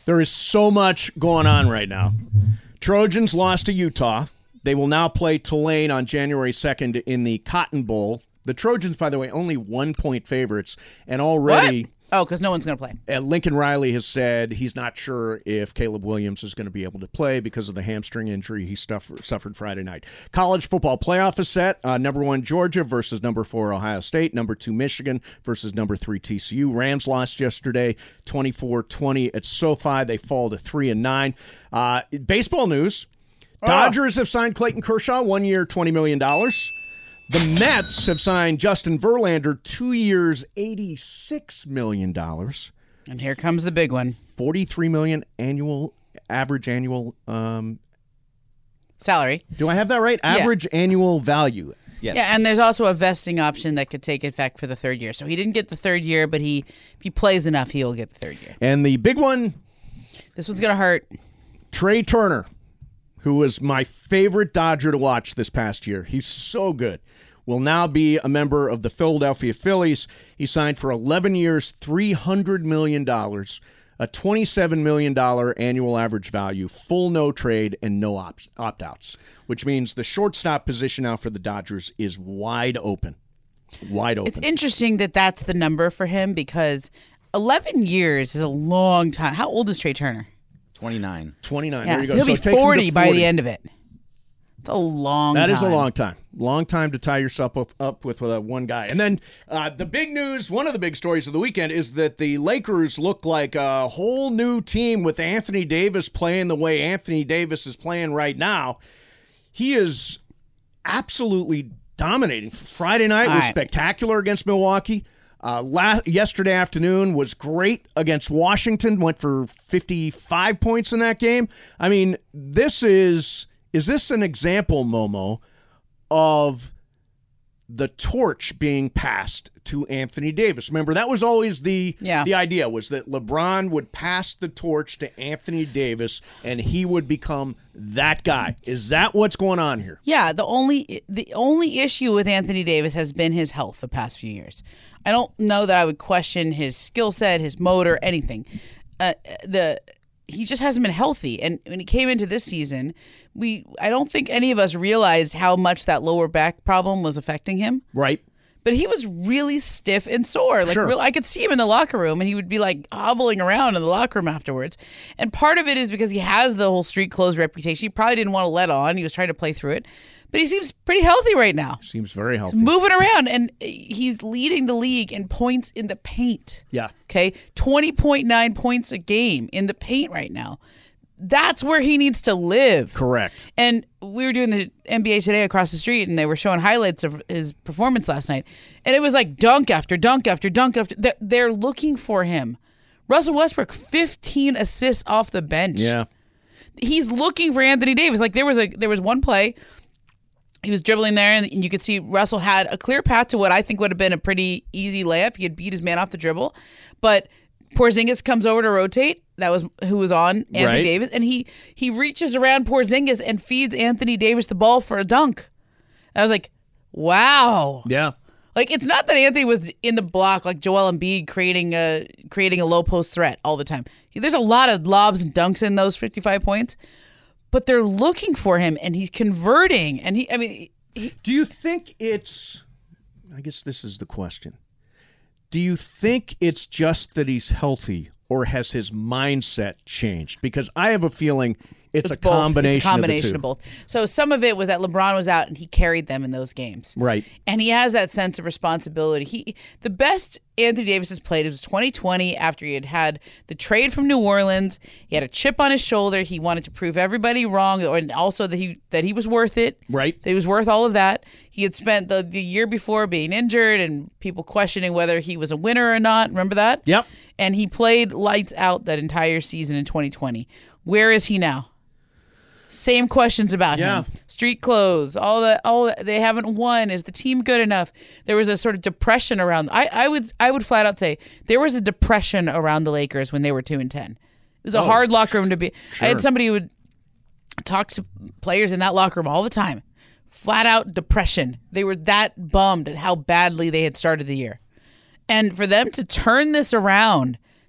There is so much going on right now. Trojans lost to Utah. They will now play Tulane on January 2nd in the Cotton Bowl. The Trojans, by the way, only 1-point favorites, and already... What? Oh, because no one's going to play. Lincoln Riley has said he's not sure if Caleb Williams is going to be able to play because of the hamstring injury he suffered Friday night. College football playoff is set. Number 1 Georgia versus number 4 Ohio State. Number 2 Michigan versus number 3 TCU. Rams lost yesterday 24-20 at SoFi. They fall to 3-9. Baseball news. Dodgers have signed Clayton Kershaw, 1 year, $20 million. The Mets have signed Justin Verlander, 2 years, $86 million. And here comes the big one. $43 million average annual salary. Do I have that right? Average annual value. Yes. Yeah, and there's also a vesting option that could take effect for the third year. So he didn't get the third year, but if he plays enough, he'll get the third year. And the big one. This one's going to hurt. Trey Turner, who was my favorite Dodger to watch this past year. He's so good. Will now be a member of the Philadelphia Phillies. He signed for 11 years, $300 million, a $27 million annual average value, full no trade, and no opt-outs, which means the shortstop position now for the Dodgers is wide open. Wide open. It's interesting that that's the number for him because 11 years is a long time. How old is Trey Turner? 29. 29. Yeah, There you so go. he'll be 40 by the end of it. It's a long time. That is a long time. Long time to tie yourself up with one guy. And then the big news, one of the big stories of the weekend is that the Lakers look like a whole new team with Anthony Davis playing the way Anthony Davis is playing right now. He is absolutely dominating. Friday night was spectacular against Milwaukee. Yesterday afternoon was great against Washington. Went for 55 points in that game. I mean, is this an example, Momo, of the torch being passed to Anthony Davis? Remember, that was always the idea, was that LeBron would pass the torch to Anthony Davis and he would become that guy. Is that what's going on here? Yeah, the only issue with Anthony Davis has been his health the past few years. I don't know that I would question his skill set, his motor, anything. He just hasn't been healthy. And when he came into this season, I don't think any of us realized how much that lower back problem was affecting him. Right. But he was really stiff and sore. Sure. I could see him in the locker room, and he would be like hobbling around in the locker room afterwards. And part of it is because he has the whole street clothes reputation. He probably didn't want to let on. He was trying to play through it. But he seems pretty healthy right now. Seems very healthy. He's moving around, and he's leading the league in points in the paint. Yeah. Okay? 20.9 points a game in the paint right now. That's where he needs to live. Correct. And we were doing the NBA Today across the street, and they were showing highlights of his performance last night. And it was like dunk after dunk after dunk after. They're looking for him. Russell Westbrook, 15 assists off the bench. Yeah. He's looking for Anthony Davis. Like there was one play. He was dribbling there, and you could see Russell had a clear path to what I think would have been a pretty easy layup. He had beat his man off the dribble. But Porzingis comes over to rotate. That was who was on Anthony Davis. And he reaches around Porzingis and feeds Anthony Davis the ball for a dunk. And I was like, wow. Yeah. Like, it's not that Anthony was in the block like Joel Embiid creating a low post threat all the time. There's a lot of lobs and dunks in those 55 points. But they're looking for him, and he's converting. And do you think it's? I guess this is the question. Do you think it's just that he's healthy, or has his mindset changed? Because I have a feeling it's a combination. It's a combination of both. So some of it was that LeBron was out and he carried them in those games. Right. And he has that sense of responsibility. The best Anthony Davis has played was 2020 after he had the trade from New Orleans. He had a chip on his shoulder. He wanted to prove everybody wrong, and also that he was worth it. Right. That he was worth all of that. He had spent the year before being injured and people questioning whether he was a winner or not. Remember that? Yep. And he played lights out that entire season in 2020. Where is he now? Same questions about him. Street clothes, all that. They haven't won. Is the team good enough? There was a sort of depression around. I would flat out say there was a depression around the Lakers when they were 2-10. It was a hard locker room to be. Sure. I had somebody who would talk to players in that locker room all the time. Flat out depression. They were that bummed at how badly they had started the year, and for them to turn this around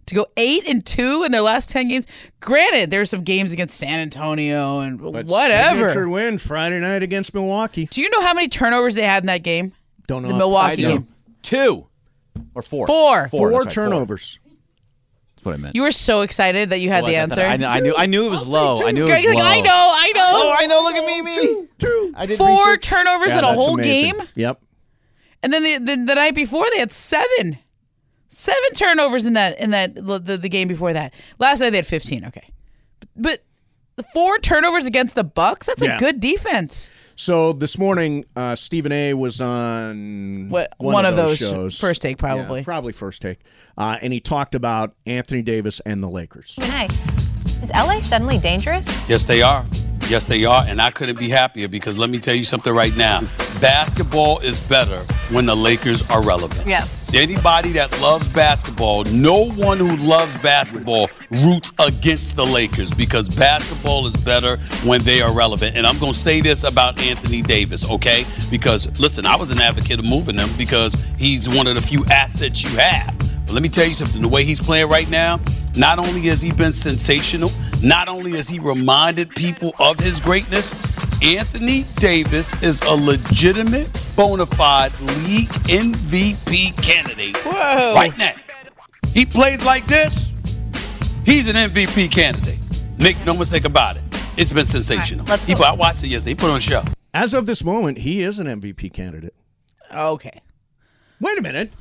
to go 8-2 in their last 10 games. Granted, there's some games against San Antonio and But whatever. signature win Friday night against Milwaukee. Do you know how many turnovers they had in that game? Don't know. The if- Milwaukee I know. game. 2 or 4. Four. Four That's right, turnovers. That's what I meant. You were so excited that you had the answer. I knew it was low. I knew it was Greg, like, low. I know. Oh, I know. Look at me. Two. I did 4 research. turnovers Yeah, in a that's whole amazing. game. Yep. And then the night before they had 7. 7 turnovers in the game before that. Last night they had 15. Okay, but the 4 turnovers against the Bucks. That's a good defense. So this morning, Stephen A. was on One of those shows. First Take, probably. Yeah, probably First Take. And he talked about Anthony Davis and the Lakers. Hi. Is LA suddenly dangerous? Yes, they are. Yes, they are. And I couldn't be happier because let me tell you something right now. Basketball is better when the Lakers are relevant. Yeah. Anybody that loves basketball, no one who loves basketball roots against the Lakers because basketball is better when they are relevant. And I'm going to say this about Anthony Davis, okay? Because, listen, I was an advocate of moving him because he's one of the few assets you have. But let me tell you something. The way he's playing right now, not only has he been sensational, not only has he reminded people of his greatness, Anthony Davis is a legitimate, bona fide league MVP candidate. Whoa. Right now. He plays like this, he's an MVP candidate. Make no mistake about it. It's been sensational. Let's go. I watched it yesterday. He put on a show. As of this moment, he is an MVP candidate. Okay. Wait a minute.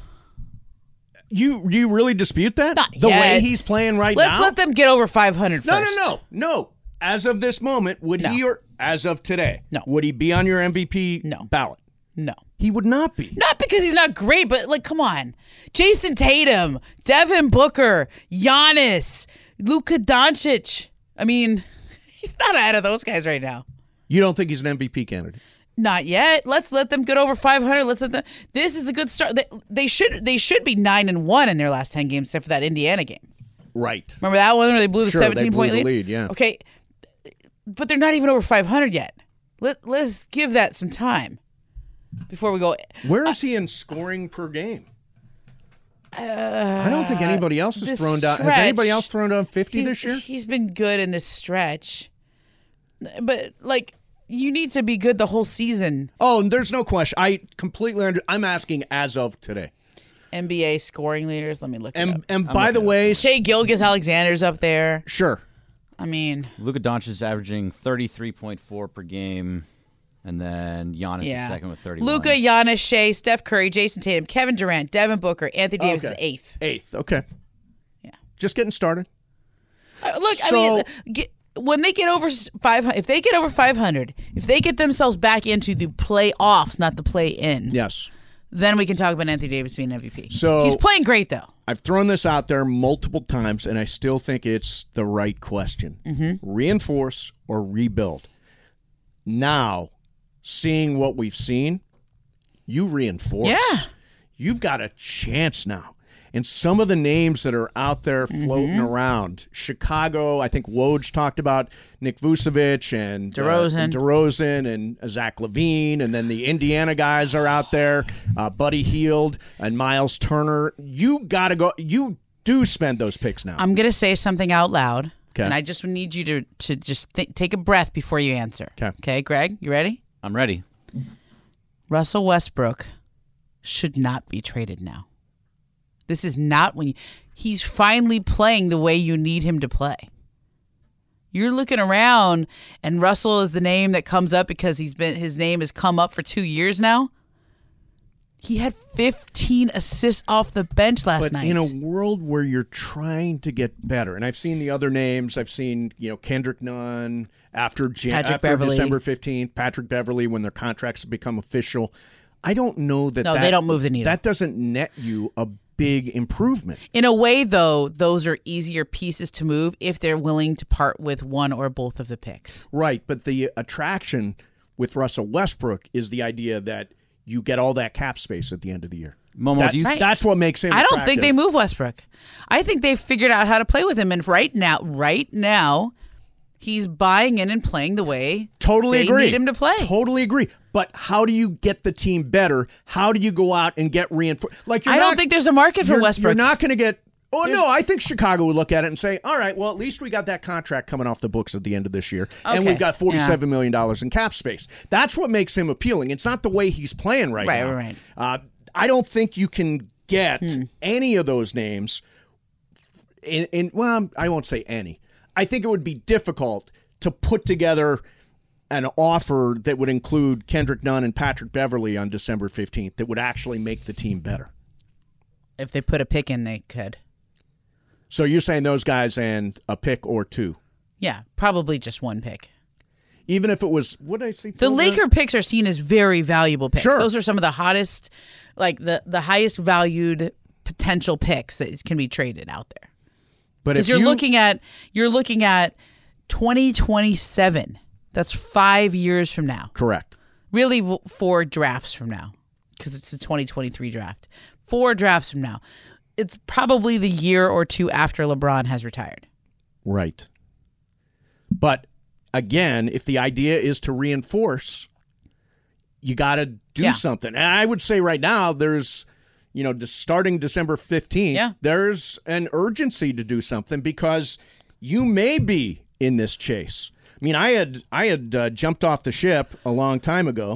You really dispute that? Not the yet. way he's playing right Let's now? let them get over 500 No, first. no. As of this moment, would he or as of today, No. would he be on your MVP ballot? No. He would not be. Not because he's not great, but like, come on. Jason Tatum, Devin Booker, Giannis, Luka Doncic. I mean, he's not ahead of those guys right now. You don't think he's an MVP candidate? Not yet. Let's let them get over 500. Let's let them. This is a good start. They should be 9-1 in their last 10 games, except for that Indiana game. Right. Remember that one where they blew the Sure, they 17-point blew the lead? lead, yeah. Okay, but they're not even over 500 yet. Let's give that some time before we go. Where is he in scoring per game? I don't think anybody else has this thrown down. Has stretch, anybody else thrown down 50 this year? He's been good in this stretch, but like you need to be good the whole season. Oh, and there's no question. I completely I'm asking as of today. NBA scoring leaders. Let me look it up. And by the way, Shai Gilgeous-Alexander's up there. sure. I mean, Luka Doncic is averaging 33.4 per game, and then Giannis is second with 31. Luka, Giannis, Shea, Steph Curry, Jason Tatum, Kevin Durant, Devin Booker, Anthony Davis is eighth. Eighth. Okay. Yeah. Just getting started. Look, I mean, when they get over 500, if they get over 500, if they get themselves back into the playoffs, not the play-in, Yes. then we can talk about Anthony Davis being MVP. So he's playing great, though. I've thrown this out there multiple times, and I still think it's the right question. Mm-hmm. Reinforce or rebuild? Now, seeing what we've seen, you reinforce. Yeah. You've got a chance now. And some of the names that are out there floating around, Chicago, I think Woj talked about Nick Vucevic and DeRozan and Zach LaVine, and then the Indiana guys are out there, Buddy Hield and Miles Turner. You got to go. You do spend those picks now. I'm going to say something out loud, Okay. and I just need you to just take a breath before you answer. Okay, Greg, you ready? I'm ready. Russell Westbrook should not be traded now. This is not when he's finally playing the way you need him to play. You're looking around, and Russell is the name that comes up because his name has come up for 2 years now. He had 15 assists off the bench last night. But in a world where you're trying to get better, and I've seen the other names. I've seen Kendrick Nunn after December 15th, Patrick Beverley when their contracts have become official. I don't know that. No, they don't move the needle. That doesn't net you a big improvement. In a way, though, those are easier pieces to move if they're willing to part with one or both of the picks. Right, but the attraction with Russell Westbrook is the idea that you get all that cap space at the end of the year. Momo, that's what makes him I don't attractive. think they move Westbrook. I think they've figured out how to play with him, and right now, he's buying in and playing the way they need him to play. Totally agree. But how do you get the team better? How do you go out and get reinforced? I don't think there's a market for Westbrook. You're not going to get Oh, no, I think Chicago would look at it and say, all right, well, at least we got that contract coming off the books at the end of this year, and Okay. we've got $47 million in cap space. That's what makes him appealing. It's not the way he's playing right now. Right. I don't think you can get any of those names well, I won't say any. I think it would be difficult to put together an offer that would include Kendrick Nunn and Patrick Beverley on December 15th that would actually make the team better. If they put a pick in, they could. So you're saying those guys and a pick or two? Yeah, probably just one pick. Even if it was, what did I say? The Laker picks are seen as very valuable picks. Sure. Those are some of the hottest, like the highest valued potential picks that can be traded out there. But Because if you're looking at 2027. That's 5 years from now. Correct. Really 4 drafts from now, because it's a 2023 draft. 4 drafts from now. It's probably the year or two after LeBron has retired. Right. But again, if the idea is to reinforce, you got to do something. And I would say right now there's, starting December 15th, there's an urgency to do something because you may be in this chase. I mean, I had jumped off the ship a long time ago,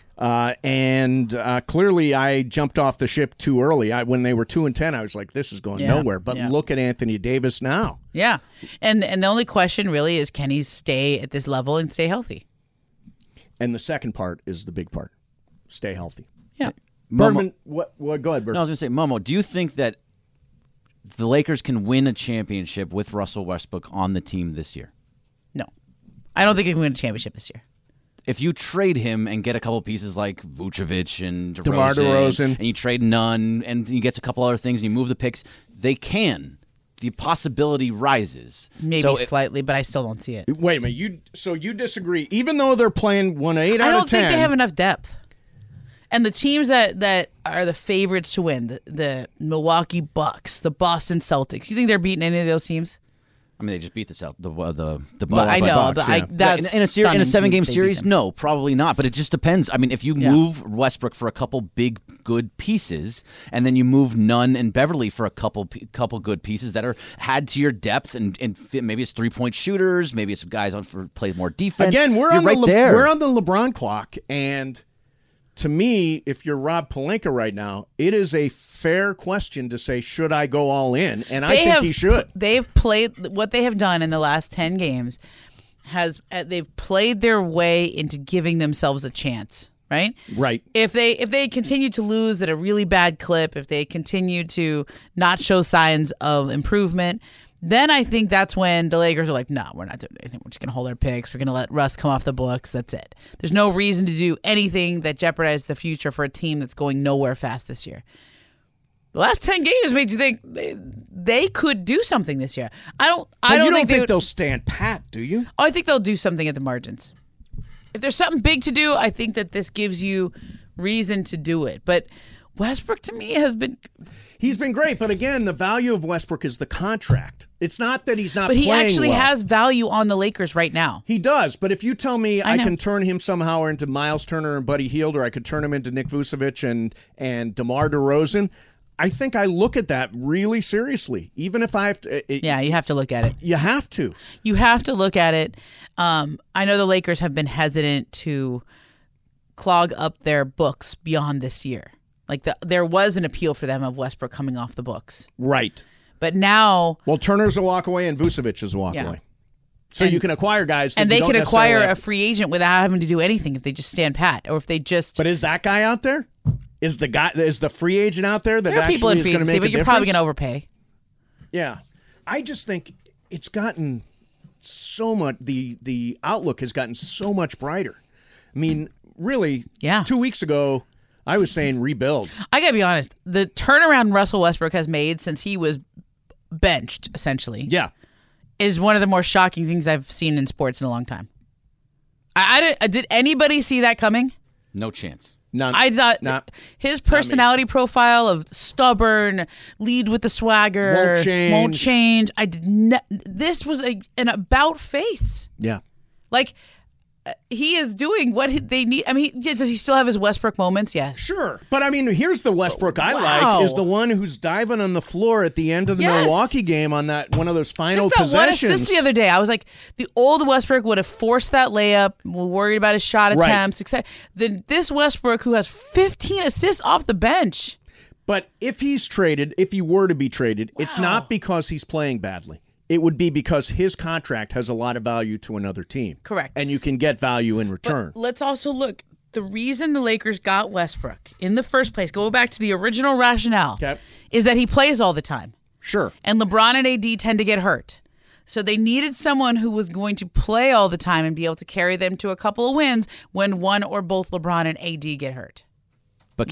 and clearly I jumped off the ship too early. When they were 2-10, I was like, "This is going nowhere." But look at Anthony Davis now. Yeah, and the only question really is, can he stay at this level and stay healthy? And the second part is the big part: stay healthy. Yeah, Bergman, what? Go ahead, Bergman. No, I was going to say, Momo, do you think that the Lakers can win a championship with Russell Westbrook on the team this year? No, I don't think he can win a championship this year. If you trade him and get a couple pieces like Vucevic and DeMar DeRozan, and you trade Nunn and you get a couple other things and you move the picks, they can. The possibility rises. Maybe slightly, but I still don't see it. Wait a minute. You disagree? Even though they're playing 1-8 out of 10. I don't think they have enough depth. And the teams that are the favorites to win, the Milwaukee Bucks, the Boston Celtics, you think they're beating any of those teams? I mean, they just beat the Bucks. But I know, Bucks, but that's in a 7-game they series, beat them. no, probably not. But it just depends. I mean, if you move Westbrook for a couple big good pieces, and then you move Nunn and Beverly for a couple good pieces that are had to your depth, and maybe it's 3-point shooters, maybe it's guys on for play more defense. Again, we're on there. the LeBron clock, and to me, if you're Rob Pelinka right now, it is a fair question to say, should I go all in? And I think he should. They've played what they have done in the last 10 games. They've played their way into giving themselves a chance, right? Right. If they continue to lose at a really bad clip, if they continue to not show signs of improvement, then I think that's when the Lakers are like, no, we're not doing anything. We're just going to hold our picks. We're going to let Russ come off the books. That's it. There's no reason to do anything that jeopardizes the future for a team that's going nowhere fast this year. The last 10 games made you think they could do something this year. I don't think they'll stand pat, do you? I think they'll do something at the margins. If there's something big to do, I think that this gives you reason to do it. But Westbrook, to me, He's been great, but again, the value of Westbrook is the contract. It's not that he's not playing well. But he actually has value on the Lakers right now. He does, but if you tell me I can turn him somehow into Miles Turner and Buddy Hield, or I could turn him into Nick Vucevic and DeMar DeRozan, I think I look at that really seriously. Even if I have to... you have to look at it. You have to. You have to look at it. I know the Lakers have been hesitant to clog up their books beyond this year. Like there was an appeal for them of Westbrook coming off the books. Right. But now... Well, Turner's a walk away and Vucevic is a walk away. So you can acquire guys that and they you don't can acquire necessarily a free agent without having to do anything if they just stand pat, or if they just... But is that guy out there? Is the free agent out there that there are people in actually is free going to agency, make a but you're difference? probably going to overpay. Yeah. I just think it's gotten so much... The outlook has gotten so much brighter. I mean, really, 2 weeks ago... I was saying rebuild. I got to be honest. The turnaround Russell Westbrook has made since he was benched, essentially, is one of the more shocking things I've seen in sports in a long time. Did anybody see that coming? No chance. None. I thought his personality profile of stubborn, lead with the swagger, won't change. This was an about face. Yeah. Like, he is doing what they need. I mean, does he still have his Westbrook moments? Yes. Sure. But, I mean, here's the Westbrook I like, is the one who's diving on the floor at the end of the Milwaukee game on that one of those final possessions. Just that one assist the other day. I was like, the old Westbrook would have forced that layup, worried about his shot attempts, etc. This Westbrook who has 15 assists off the bench. But if he were to be traded, it's not because he's playing badly. It would be because his contract has a lot of value to another team. Correct. And you can get value in return. But let's also look. The reason the Lakers got Westbrook in the first place, go back to the original rationale, is that he plays all the time. Sure. And LeBron and AD tend to get hurt. So they needed someone who was going to play all the time and be able to carry them to a couple of wins when one or both LeBron and AD get hurt. But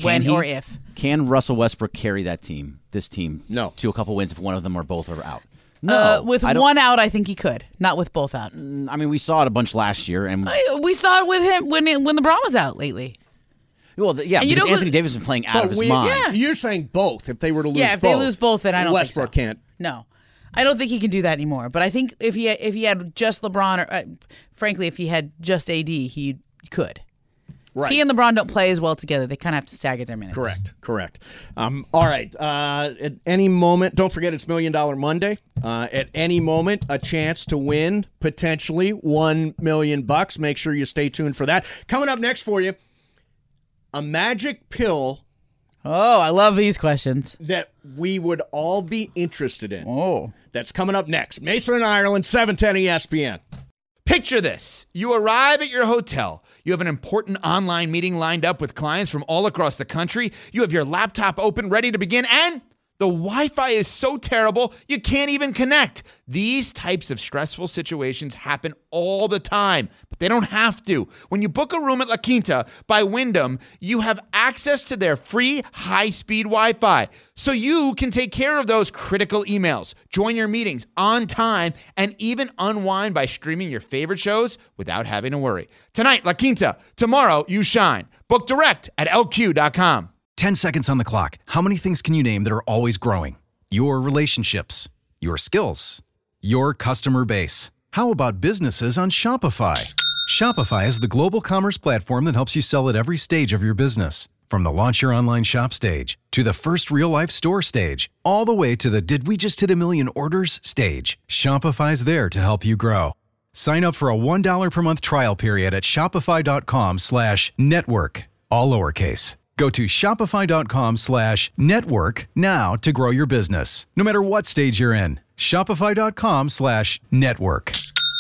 can Russell Westbrook carry this team, to a couple wins if one of them or both are out? No, with one out, I think he could. Not with both out. I mean, we saw it a bunch last year, and we saw it with him when LeBron was out lately. Well, because Anthony Davis is playing out of his mind. Yeah. You're saying both. If they were to lose both. Yeah, if they lose both, then I don't Westbrook think so. can't. No. I don't think he can do that anymore. But I think if he had just LeBron, or frankly, if he had just AD, he could. Right. He and LeBron don't play as well together. They kind of have to stagger their minutes. Correct. All right. At any moment, don't forget it's $1 Million Monday. At any moment, a chance to win potentially $1 million. Make sure you stay tuned for that. Coming up next for you, a magic pill. Oh, I love these questions. That we would all be interested in. Oh. That's coming up next. Mason and Ireland, 710 ESPN. Picture this. You arrive at your hotel. You have an important online meeting lined up with clients from all across the country. You have your laptop open, ready to begin, and the Wi-Fi is so terrible, you can't even connect. These types of stressful situations happen all the time, but they don't have to. When you book a room at La Quinta by Wyndham, you have access to their free high-speed Wi-Fi, so you can take care of those critical emails, join your meetings on time, and even unwind by streaming your favorite shows without having to worry. Tonight, La Quinta. Tomorrow, you shine. Book direct at lq.com. 10 seconds on the clock. How many things can you name that are always growing? Your relationships, your skills, your customer base. How about businesses on Shopify? Shopify is the global commerce platform that helps you sell at every stage of your business. From the launch your online shop stage, to the first real-life store stage, all the way to the did we just hit 1 million orders stage. Shopify's there to help you grow. Sign up for a $1 per month trial period at shopify.com/network, all lowercase. Go to shopify.com/network now to grow your business, no matter what stage you're in. Shopify.com/network.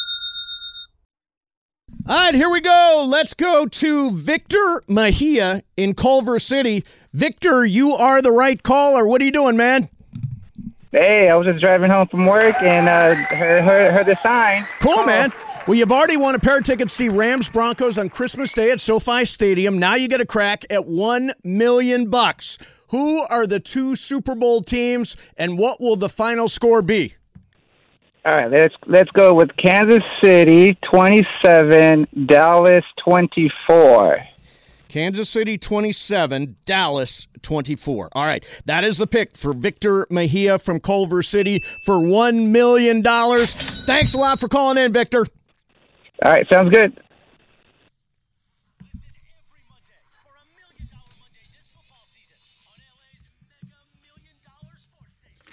All right, here we go. Let's go to Victor Mejia in Culver City. Victor, you are the right caller. What are you doing, man? Hey, I was just driving home from work and heard the sign. Cool, man. Well, you've already won a pair of tickets to see Rams Broncos on Christmas Day at SoFi Stadium. Now you get a crack at $1 million. Who are the two Super Bowl teams, and what will the final score be? All right, let's go with Kansas City 27, Dallas 24. Kansas City 27, Dallas 24. All right, that is the pick for Victor Mejia from Culver City for $1 million. Thanks a lot for calling in, Victor. All right, sounds good. Listen every Monday for $1 Million Monday this football season on LA's Mega $1 Million Sports Station.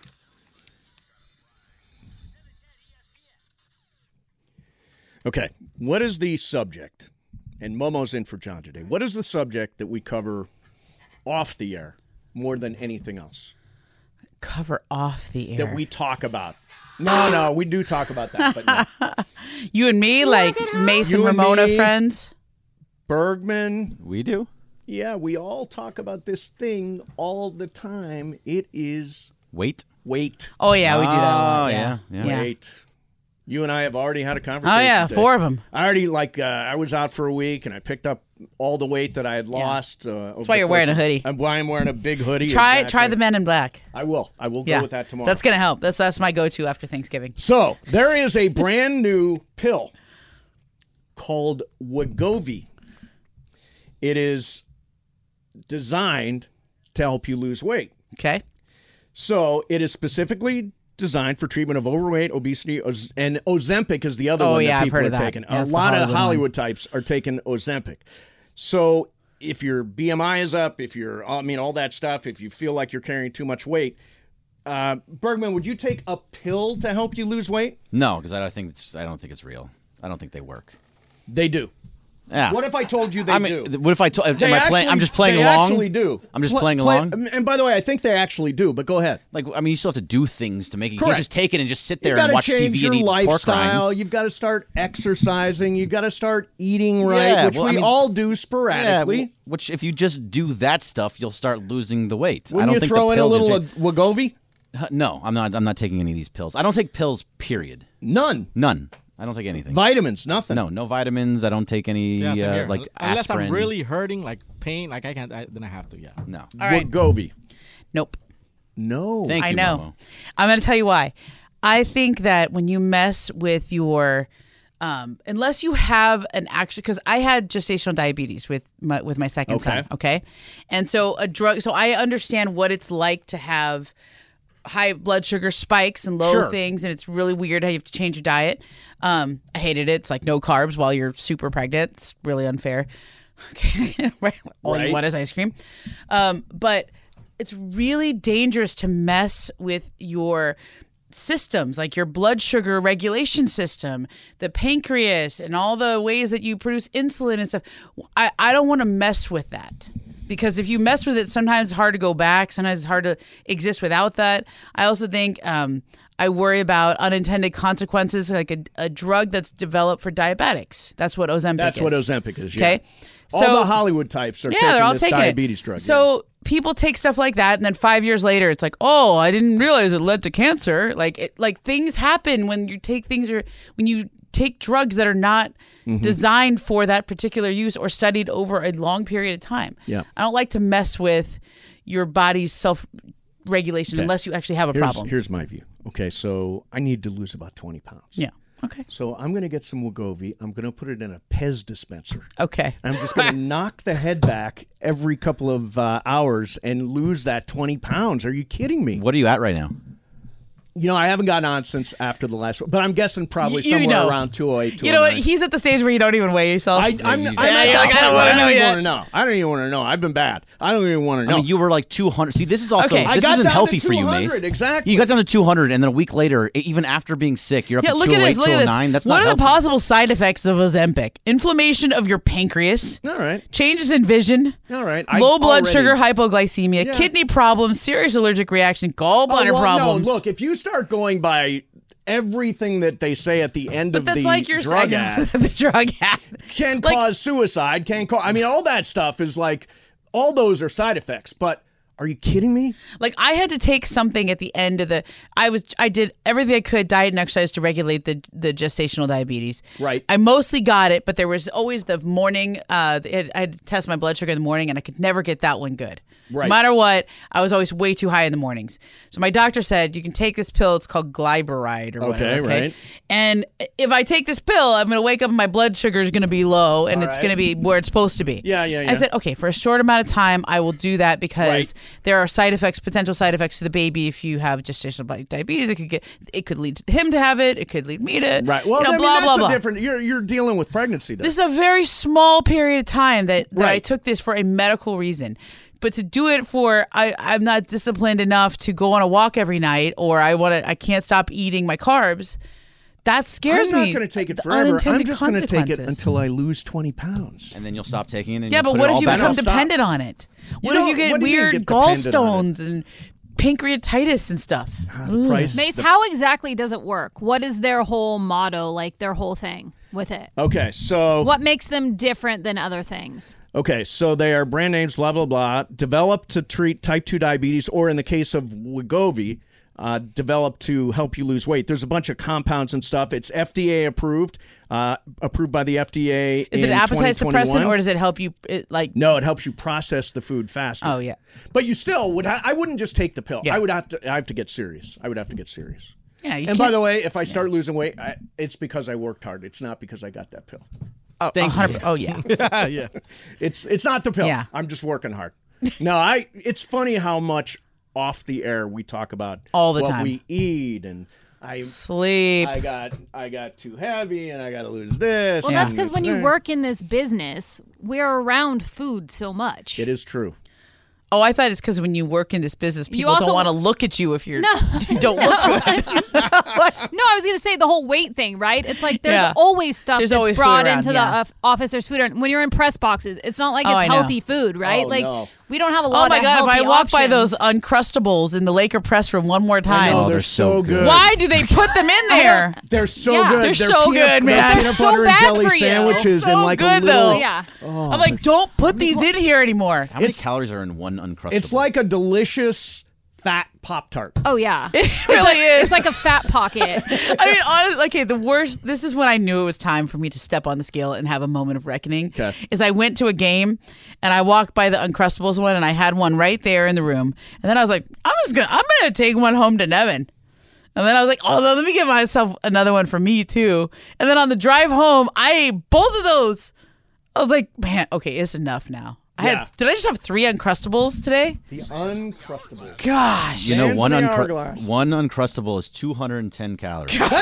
710 ESPN. Okay, what is the subject? And Momo's in for John today. What is the subject that we cover off the air more than anything else? Cover off the air. That we talk about. No, we do talk about that, but no. You and me, like Mason Ramona friends? Bergman. We do? Yeah, we all talk about this thing all the time. It is... Wait. Oh, yeah, we do that a lot. Yeah. Wait. You and I have already had a conversation. Oh, yeah, today. 4 of them. I already, I was out for a week, and I picked up all the weight that I had lost. That's why you're wearing a hoodie. Why I'm wearing a big hoodie. Try the Men in Black. I will go with that tomorrow. That's going to help. That's my go-to after Thanksgiving. So, there is a brand new pill called Wegovy. It is designed to help you lose weight. Okay. So, it is specifically designed for treatment of overweight, obesity, and Ozempic is the other one yeah, that I've people heard are of that. taking. Yeah, A it's the lot of Hollywood Hollywood types are taking Ozempic. So if your BMI is up, if you're, all that stuff, if you feel like you're carrying too much weight, Bergman, would you take a pill to help you lose weight? No, because I don't think it's real. I don't think they work. They do. Yeah. What if I told you they do? What if I told? They I'm just playing they along. Actually do. I'm just playing along. And by the way, I think they actually do. But go ahead. You still have to do things to make it. You Correct. can't just take it and just sit there You've and got watch to change TV your and eat pork lifestyle. rinds. You've got to start exercising. You've got to start eating right, Yeah, which we all do sporadically. Which, if you just do that stuff, you'll start losing the weight. When I don't you think throw the in a pills little Wegovy? No, I'm not. I'm not taking any of these pills. I don't take pills. Period. None. I don't take anything. Vitamins, nothing. No vitamins. I don't take any Yeah, same here. like Unless aspirin. I'm really hurting, like pain, like I can't, then I have to. Yeah. No. All right. Wegovy. Nope. No. Thank you, I know. Momo. I'm going to tell you why. I think that when you mess with your, unless you have an actual, because I had gestational diabetes with my second son. Okay, and so a drug. So I understand what it's like to have high blood sugar spikes and low things, and it's really weird how you have to change your diet. I hated it. It's like no carbs while you're super pregnant. It's really unfair. Okay, right. All you want is ice cream. But it's really dangerous to mess with your systems, like your blood sugar regulation system, the pancreas, and all the ways that you produce insulin and stuff. I don't want to mess with that. Because if you mess with it, sometimes it's hard to go back. Sometimes it's hard to exist without that. I also think I worry about unintended consequences, like a drug that's developed for diabetics. That's what Ozempic is. That's what Ozempic is, yeah. Okay. All the Hollywood types are taking they're all this taking diabetes it. drug. So people take stuff like that, and then 5 years later, it's like, oh, I didn't realize it led to cancer. Like things happen when you take when you take drugs that are not designed for that particular use or studied over a long period of time. Yeah. I don't like to mess with your body's self-regulation unless you actually have a problem. Here's my view. Okay, so I need to lose about 20 pounds. Yeah. Okay. So I'm going to get some Wegovy. I'm going to put it in a Pez dispenser. Okay. And I'm just going to knock the head back every couple of hours and lose that 20 pounds. Are you kidding me? What are you at right now? You know, I haven't gotten on since after the last one, but I'm guessing probably You somewhere know. around 208, You know what? 209. He's at the stage where you don't even weigh yourself. I'm you're like, I I don't wanna know yet. I don't even want to know. I've been bad. I don't even want to know. I mean, you were like 200. See, this is also Okay. I this got isn't down to healthy for you, 200, Mace. exactly. You got down to 200, and then a week later, even after being sick, you're up Yeah, to look at 208, this. Look at 209. this. That's What not are the healthy. possible side effects of Ozempic? Inflammation of your pancreas. All right. Changes in vision. All right. Low blood sugar, hypoglycemia, Yeah. kidney problems, serious allergic reaction, gallbladder problems. No, look, if you start going by everything that they say at the end But of that's the like your drug ad the drug ad. can Like- cause suicide, all that stuff is like, all those are side effects. But are you kidding me? Like I had to take something at the end of I did everything I could, diet and exercise, to regulate the gestational diabetes. Right. I mostly got it, but there was always the morning. I had to test my blood sugar in the morning, and I could never get that one good. Right. No matter what, I was always way too high in the mornings. So my doctor said, you can take this pill. It's called Glyburide or whatever. Okay, right. And if I take this pill, I'm going to wake up and my blood sugar is going to be low, and it's going to be where it's supposed to be. Yeah. I said, okay, for a short amount of time, I will do that because there are potential side effects to the baby if you have gestational diabetes. It could lead him to have it. It could lead me to, Right. Well, you know, I mean, blah, that's blah, a blah. different. You're dealing with pregnancy, though. This is a very small period of time that I Right. took this for a medical reason. But to do it for, I'm not disciplined enough to go on a walk every night, or I can't stop eating my carbs. That scares me. I'm not going to take it The forever. I'm unintended just going to take it consequences. until I lose 20 pounds. And then you'll stop taking it. And Yeah, you'll but put what it if all you back become on. dependent on it? What if you get what do you mean weird get dependent on gallstones and pancreatitis and stuff? The price. Mace, how exactly does it work? What is their whole motto, like their whole thing with it? Okay, so What makes them different than other things? Okay, so they are brand names, blah, blah, blah, developed to treat type 2 diabetes, or in the case of Wegovy, developed to help you lose weight. There's a bunch of compounds and stuff. It's FDA approved, approved by the FDA. Is it in an appetite 2021. suppressant, or does it help you, No, it helps you process the food faster. Oh, yeah. But you still would. I wouldn't just take the pill. Yeah. I have to get serious. I would have to get serious. Yeah, you And by can't- the way, if I start losing weight, it's because I worked hard. It's not because I got that pill. Oh, 100%. Oh, yeah. Yeah. It's not the pill. Yeah. I'm just working hard. No, it's funny how much off the air, we talk about All the what time. we eat and sleep. I got too heavy and I got to lose this. Well, that's and because when you that. work in this business, we're around food so much. It is true. Oh, I thought it's because when you work in this business, people also- don't want to look at you if you No. don't look good. No, I was going to say the whole weight thing, right? It's like there's Yeah. always stuff There's that's always food brought around, into yeah. the office. There's food around. When you're in press boxes, it's not like Oh, it's I know. healthy food, right? Oh, like no. we don't have a lot Oh my of God! If healthy I walk by options. those Uncrustables in the Laker press room one more time, Oh, Oh, they're so good. why do they put them in there? They're so Yeah. good. They're so good, man. They're They're peanut so butter and bad jelly for you. sandwiches So and like good, a little. though. Yeah. I'm like, don't put these in here anymore. How many calories are in one Uncrustable? It's like a delicious fat Pop-Tart. Oh yeah, It really is. It's like a fat pocket. I mean, honestly, okay, the worst, this is when I knew it was time for me to step on the scale and have a moment of reckoning. Okay. Is I went to a game and I walked by the Uncrustables one and I had one right there in the room. And then I was like, I'm going to take one home to Nevin. And then I was like, oh, let me get myself another one for me too. And then on the drive home, I ate both of those. I was like, man, okay, it's enough now. Did I just have 3 Uncrustables today? The Uncrustables. Gosh. You know, Hands one in the hourglass. one Uncrustable is 210 calories. That's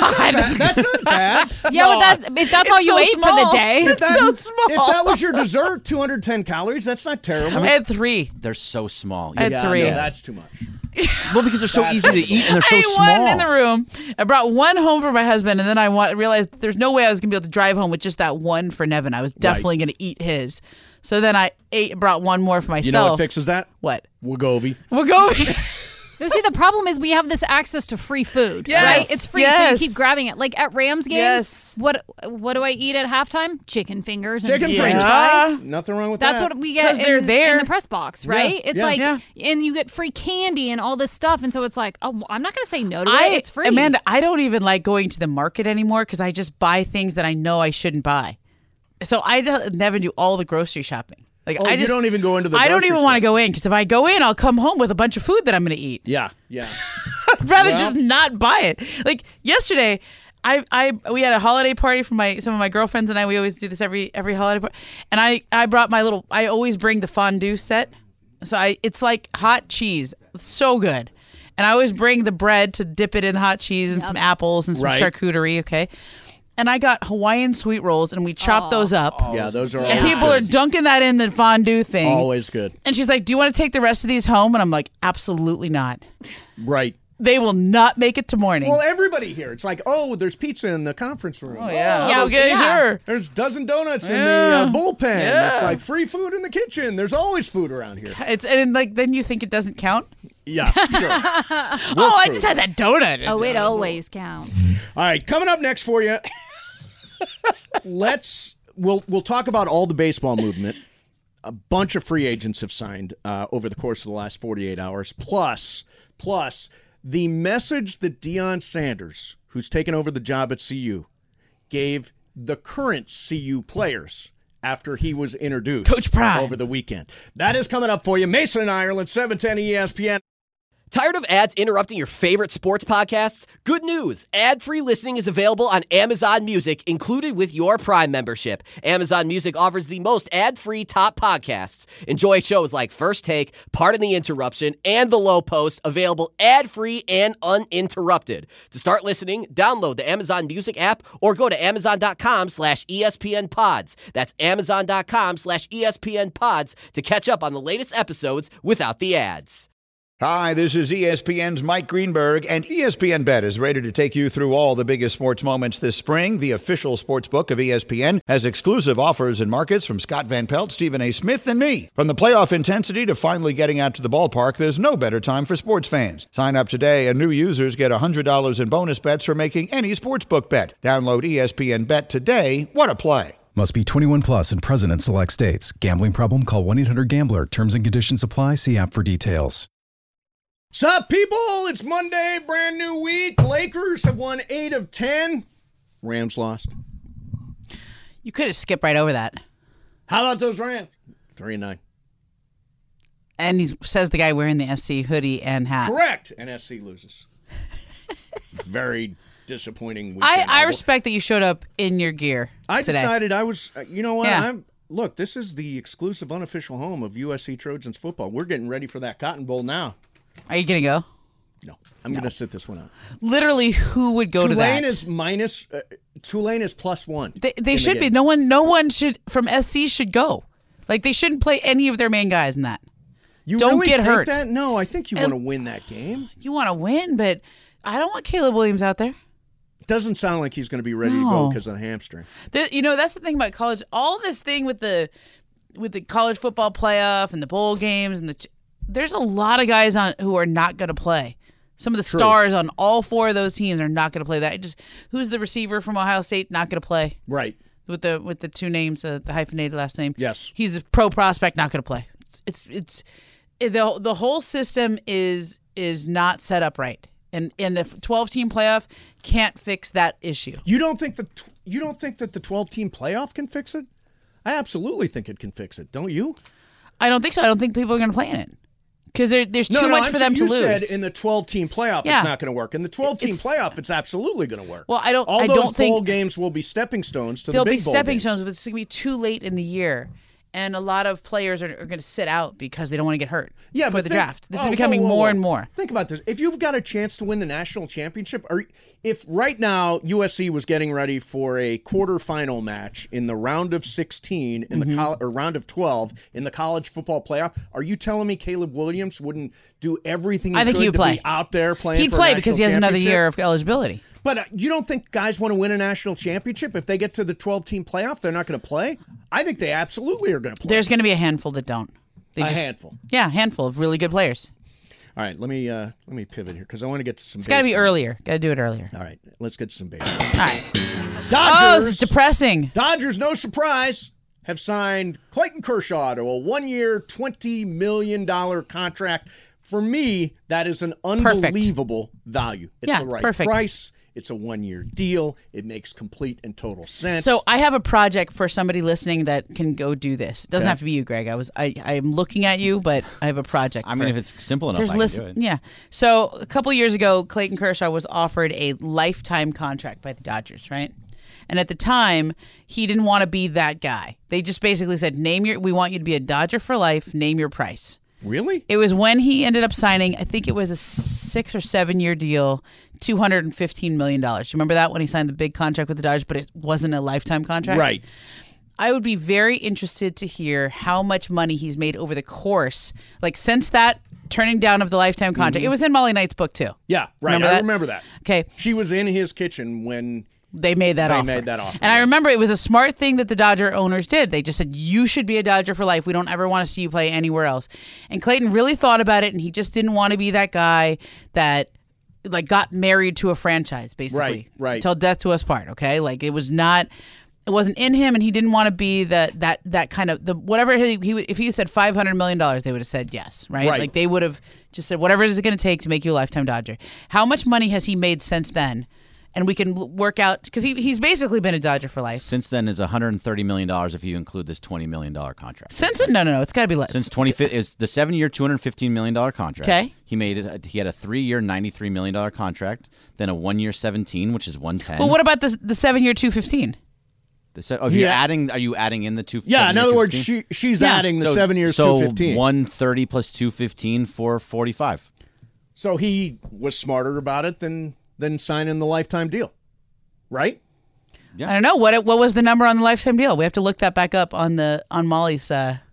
not bad. Yeah, but if that's all It's you so ate for the small. day. It's so small. If that was your dessert, 210 calories, that's not terrible. I had 3. They're so small. I had 3. No, that's too much. Well, because they're so easy to eat and they're so I ate small. one in the room. I brought one home for my husband, and then I realized that there's no way I was going to be able to drive home with just that one for Nevin. I was definitely going to eat his. So then I brought one more for myself. You know what fixes that? What? Wegovy. We'll go. You see, the problem is we have this access to free food, Yes. right? It's free, so Yes. you keep grabbing it. Like at Rams games, Yes. what do I eat at halftime? Chicken fingers and Chicken French fingers. fries. Nothing wrong with That's that. what we get 'Cause they're there. in the press box, right? It's yeah. like, Yeah. and you get free candy and all this stuff. And so it's like, oh, I'm not going to say no to it. It's free. Amanda, I don't even like going to the market anymore because I just buy things that I know I shouldn't buy. So I never do all the grocery shopping. Like Oh, I you just don't even go into the I don't grocery even want to store. go in because if I go in, I'll come home with a bunch of food that I'm going to eat. Yeah. I'd rather Well- just not buy it. Like yesterday, we had a holiday party for some of my girlfriends and I. We always do this every holiday party, and I brought I always bring the fondue set. So it's like hot cheese, so good, and I always bring the bread to dip it in hot cheese and some apples and some Right. charcuterie. Okay. And I got Hawaiian sweet rolls, and we chopped those up. Yeah, those are And always people good. are dunking that in the fondue thing. Always good. And she's like, "Do you want to take the rest of these home?" And I'm like, "Absolutely not. Right. They will not make it to morning." Well, everybody here. It's like, oh, there's pizza in the conference room. Oh, yeah. Yeah, Okay, yeah. sure. There's dozen donuts in Yeah. the bullpen. Yeah. It's like free food in the kitchen. There's always food around here. Then you think it doesn't count? Yeah, sure. Oh, I just had that donut. oh, it always counts. All right, coming up next for you. We'll talk about all the baseball movement. A bunch of free agents have signed over the course of the last 48 hours. Plus the message that Deion Sanders, who's taken over the job at CU, gave the current CU players after he was introduced Coach Prime. over the weekend. That is coming up for you. Mason and Ireland, 710 ESPN. Tired of ads interrupting your favorite sports podcasts? Good news! Ad-free listening is available on Amazon Music, included with your Prime membership. Amazon Music offers the most ad-free top podcasts. Enjoy shows like First Take, Pardon the Interruption, and The Low Post, available ad-free and uninterrupted. To start listening, download the Amazon Music app or go to amazon.com/ESPNpods. That's amazon.com/ESPNpods to catch up on the latest episodes without the ads. Hi, this is ESPN's Mike Greenberg, and ESPN Bet is ready to take you through all the biggest sports moments this spring. The official sports book of ESPN has exclusive offers and markets from Scott Van Pelt, Stephen A. Smith, and me. From the playoff intensity to finally getting out to the ballpark, there's no better time for sports fans. Sign up today, and new users get $100 in bonus bets for making any sportsbook bet. Download ESPN Bet today. What a play. Must be 21 plus and present in select states. Gambling problem? Call 1-800-GAMBLER. Terms and conditions apply. See app for details. Sup, people? It's Monday, brand new week. Lakers have won 8 of 10. Rams lost. You could have skipped right over that. How about those Rams? 3-9. And he says the guy wearing the SC hoodie and hat. Correct. And SC loses. Very disappointing weekend. I respect that you showed up in your gear I today. decided I was, you know what? Yeah. Look, this is the exclusive unofficial home of USC Trojans football. We're getting ready for that Cotton Bowl now. Are you gonna go? No, I'm going to sit this one out. Literally, who would go to that? Tulane is +1. They should be. No one should from SC should go. Like they shouldn't play any of their main guys in that. You don't really get think hurt. That? No, I think you want to win that game. You want to win, but I don't want Caleb Williams out there. Doesn't sound like he's going to be ready to go because of the hamstring. That's the thing about college. All this thing with the college football playoff and the bowl games and there's a lot of guys on who are not going to play. Some of the stars on all 4 of those teams are not going to play that. Who's the receiver from Ohio State not going to play? Right. With the 2 names, the hyphenated last name. Yes. He's a pro prospect, not going to play. It's the whole system is not set up right. And the 12-team playoff can't fix that issue. You don't think that the 12-team playoff can fix it? I absolutely think it can fix it. Don't you? I don't think so. I don't think people are going to play in it. Because there's too much for them to lose. You said in the 12-team playoff it's not going to work. In the 12-team playoff, it's absolutely going to work. Well, All those bowl games will be stepping stones to the big bowl games. They'll be stepping stones, but it's going to be too late in the year. And a lot of players are going to sit out because they don't want to get hurt for the draft. This is becoming more and more. Think about this. If you've got a chance to win the national championship, or if right now USC was getting ready for a quarterfinal match in the round of 16 in the or round of 12 in the college football playoff, are you telling me Caleb Williams wouldn't do everything he could to be out there playing He'd for play a because he has another year of eligibility. But you don't think guys want to win a national championship? If they get to the 12-team playoff, they're not going to play? I think they absolutely are going to play. There's going to be a handful that don't. Handful? Yeah, a handful of really good players. All right, let me pivot here because I want to get to some It's got to be earlier. Got to do it earlier. All right, let's get to some baseball. All right. Dodgers. It's depressing. Dodgers, no surprise, have signed Clayton Kershaw to a 1-year, $20 million contract. For me, that is an unbelievable value. It's the right price. It's a 1-year deal. It makes complete and total sense. So I have a project for somebody listening that can go do this. It doesn't have to be you, Greg. I am looking at you, but I have a project. I mean, if it's simple enough, I can do it. Yeah. So a couple of years ago, Clayton Kershaw was offered a lifetime contract by the Dodgers, right? And at the time, he didn't want to be that guy. They just basically said, we want you to be a Dodger for life. Name your price. Really? It was when he ended up signing, I think it was a 6 or 7 year deal, $215 million. You remember that when he signed the big contract with the Dodgers, but it wasn't a lifetime contract? Right. I would be very interested to hear how much money he's made over the course, like since that turning down of the lifetime contract. It was in Molly Knight's book too. Yeah, right. I remember that. Okay. She was in his kitchen when they made that offer. And I remember it was a smart thing that the Dodger owners did. They just said, you should be a Dodger for life. We don't ever want to see you play anywhere else. And Clayton really thought about it, and he just didn't want to be that guy that got married to a franchise, basically. Right. Till death to us part, okay? It wasn't in him, and he didn't want to be that kind of whatever if he said $500 million, they would have said yes, right? They would have just said whatever is it going to take to make you a lifetime Dodger. How much money has he made since then? And we can work out because he's basically been a Dodger for life. Since then is $130 million if you include this $20 million contract. No, it's got to be less. Since 2015 is the 7-year, $215 million contract. Okay. He made it. He had a 3-year, $93 million contract, then a 1-year, 17, which is 110. Well, what about the 7-year, $215? Are you adding in the 215? Yeah, in other words, she's adding the 7 years, $215. So 130 plus 215 for 45. So he was smarter about it than signing the lifetime deal, right? Yeah. I don't know what was the number on the lifetime deal. We have to look that back up on Molly's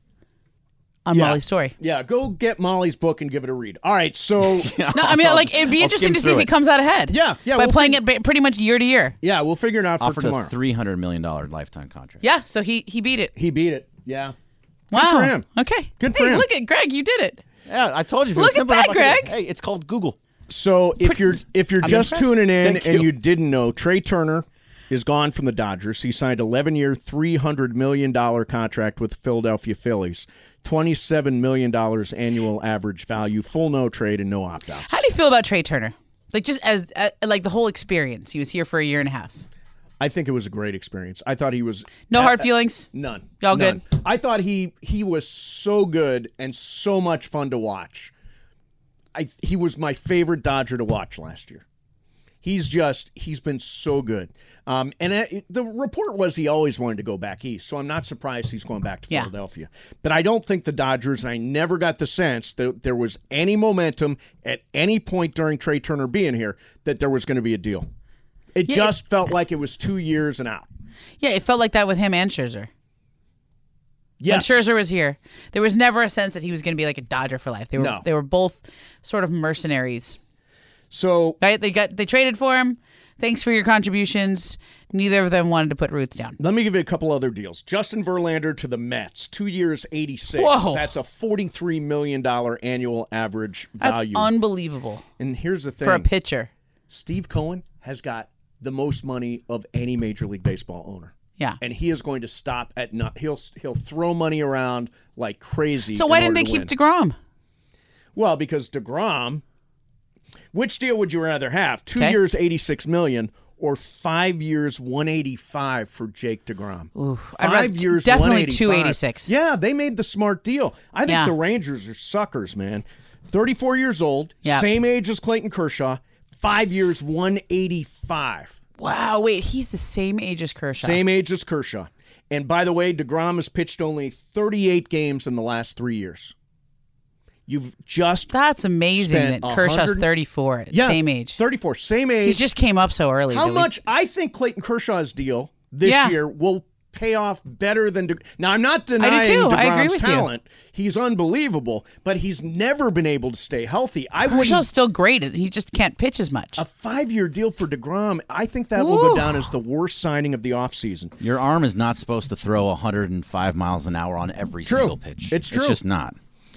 Molly's story. Yeah, go get Molly's book and give it a read. All right, so no, I mean, it'd be interesting to see if he comes out ahead. Yeah, by playing it pretty much year to year. Yeah, we'll figure it out for tomorrow. Offered a $300 million lifetime contract. Yeah, so he beat it. He beat it. Yeah. Wow. Good for him. Okay. Good for him. Look at Greg, you did it. Yeah, I told you. Look at that, Greg. Hey, it's called Google. So if you're just tuning in Thank and you. you didn't know, Trey Turner is gone from the Dodgers. He signed an 11-year, $300 million contract with the Philadelphia Phillies. $27 million annual average value, full no trade and no opt-outs. How do you feel about Trey Turner? Just as the whole experience. He was here for a year and a half. I think it was a great experience. I thought he was... No hard feelings? None. Y'all good? I thought he was so good and so much fun to watch. He was my favorite Dodger to watch last year. He's been so good. The report was he always wanted to go back east, so I'm not surprised he's going back to Philadelphia. But I don't think the Dodgers, I never got the sense that there was any momentum at any point during Trey Turner being here that there was going to be a deal. It just felt like it was 2 years and out. Yeah, it felt like that with him and Scherzer. Yes. When Scherzer was here, there was never a sense that he was going to be like a Dodger for life. They were both sort of mercenaries. So right, they traded for him. Thanks for your contributions. Neither of them wanted to put roots down. Let me give you a couple other deals. Justin Verlander to the Mets, 2 years, 86. Whoa. That's a $43 million annual average value. That's unbelievable. And here's the thing. For a pitcher. Steve Cohen has got the most money of any Major League Baseball owner. Yeah. And he is going to stop at not. He'll throw money around like crazy. So why didn't they keep DeGrom? Well, because DeGrom, which deal would you rather have? 2 years, $86 million, or 5 years, $185 for Jake DeGrom? Ooh, 5 years, definitely $185. $286. Yeah, they made the smart deal. I think the Rangers are suckers, man. 34 years old, same age as Clayton Kershaw, 5 years, $185. Wow, wait, he's the same age as Kershaw. Same age as Kershaw. And by the way, DeGrom has pitched only 38 games in the last 3 years. You've just That's amazing that Kershaw's 34, same age. 34, same age. He just came up so early. How much? I think Clayton Kershaw's deal this year will pay off better than now. I'm not denying DeGrom's I agree with talent. He's unbelievable, but he's never been able to stay healthy. Kershaw's still great. He just can't pitch as much. A 5-year deal for DeGrom, I think that will go down as the worst signing of the offseason. Your arm is not supposed to throw 105 miles an hour on every single pitch. It's true. It's just not.